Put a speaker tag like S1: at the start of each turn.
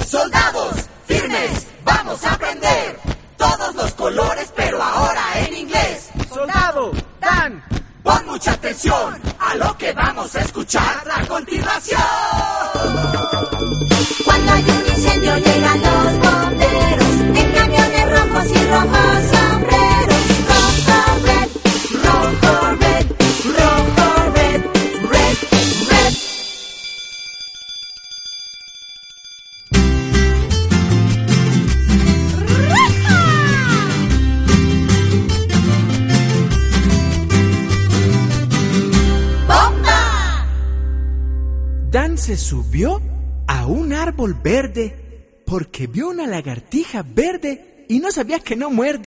S1: Soldados, firmes, vamos a aprender todos los colores, pero ahora en inglés.
S2: Soldado, Dan,
S1: pon mucha atención a lo que vamos a escuchar a continuación.
S3: Cuando hay un incendio llegan los bomberos en camiones rojos y rojos sombreros. Rojo, red, rojo, red, rojo, red, red, red. ¡Bomba!
S2: Dan se subió a un árbol verde porque vio una lagartija verde y no sabía que no muerde.